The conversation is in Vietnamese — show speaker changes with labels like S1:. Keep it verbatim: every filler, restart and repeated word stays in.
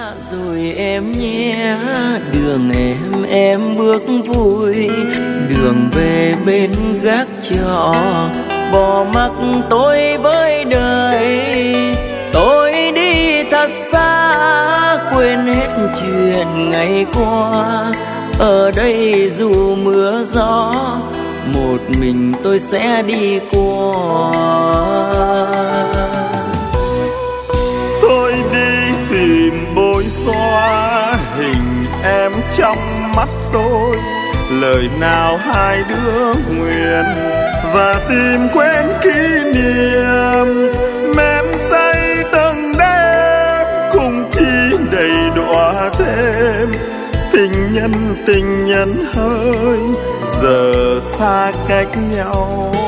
S1: rồi em nhé, đường em em bước vui, đường về bên gác trọ, bỏ mặc tôi với đời. Tôi đi thật xa, quên hết chuyện ngày qua, ở đây dù mưa gió, một mình tôi sẽ đi qua.
S2: Tôi đi tìm bôi xóa hình em trong mắt tôi, lời nào hai đứa nguyện, và tìm quên kỷ niệm mem say từng đêm, cùng chi đầy đọa thêm tình nhân tình nhân hỡi, giờ xa cách nhau.